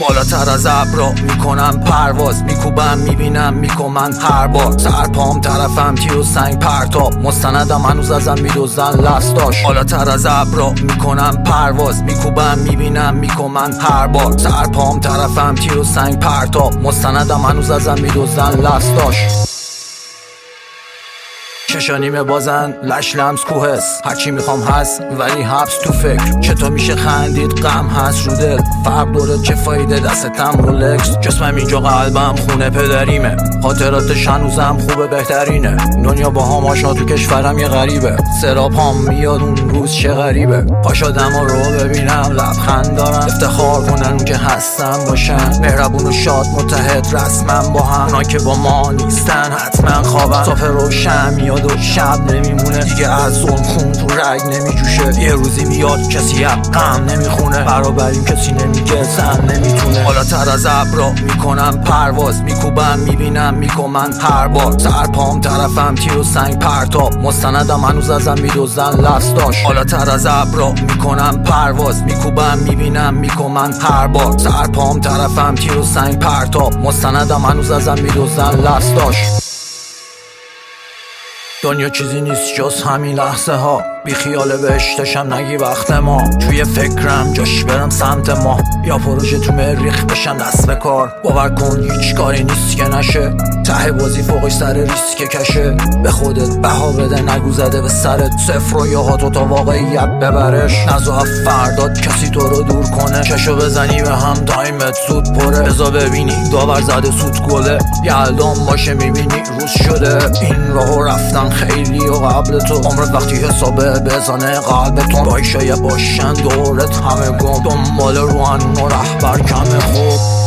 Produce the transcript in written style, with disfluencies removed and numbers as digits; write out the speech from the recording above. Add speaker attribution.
Speaker 1: بالاتر از ابرا میکنم پرواز، میکوبم میبینم میکنم هر بار. سرپام طرفم تیر و سنگ پرتاب، مستندم هنوز ازم میدوزن لستاش. بالاتر از ابرا میکنم پرواز، میکوبم میبینم میکنم هر بار. سرپام طرفم تیر و سنگ پرتاب، مستندم هنوز ازم میدوزن لستاش. چشانیمه بازن لش لمس کوهس، هرچی میخوام هست ولی حبس تو فکر. چطور میشه خندید غم هست رو دل، فرق داره چه فایده دستم رولکس. جسمم اینجا قلبم خونه پدریمه، خاطراتش هنوزم خوبه بهترینه. دنیا با هم آشنا تو کشورم یه غریبه، سراب هم میاد اون روز چه غریبه. پاشادم رو ببینم لبخند دارن، افتخار کنن اون که هستم باشن. مهربون و شاد متحد رسمم با هم، اونا که با ما نیستن حتما خوابن. صبح روشن میاد و شب نمیمونه دیگه، از ظلم خون تو رگ نمیجوشه. یه روزی میاد کسی غم نمیخونه، برابریم کسی نمیگه زن نمیتونه. بالاتر از ابرا میکنم پرواز، میکوبم میبینم میکنم هر بار. سرپام طرفم تیر و سنگ پرتاب، مستندم هنوز ازم میدوزن لستاش. بالاتر از ابرا میکنم پرواز، میکوبم میبینم میکنم هر بار. سرپام طرفم تیر و سنگ پرتاب، مستندم هنوز ازم میدوزن لستاش. دنیا چیزی نیست جز همین لحظه ها، بی خیال بهشتشم نگی وقت ما. توی فکرم جاش برم سمت ما، یا پروژه تو مریخ بشم دست به کار. باور کن هیچ کاری نیست که نشه، ته بازی فوقش سر ریسک کشه. به خودت بها بده نگو زده به سرت، صفر و یهاتو تا واقعیت ببرش. نزو فرداد کسی تو رو دور کنه، چشو بزنی به هم تایمت زود پره. بزا ببینی داور زده سود گله، یلدان باشه میبینی روز شده. این راهو رفتن خیلی و قبل تو، عمرت وقتی حسابه بزنه قلبتون. بایشای باشن دورت همه گم، دنبال روحانون و رهبر کم خوب.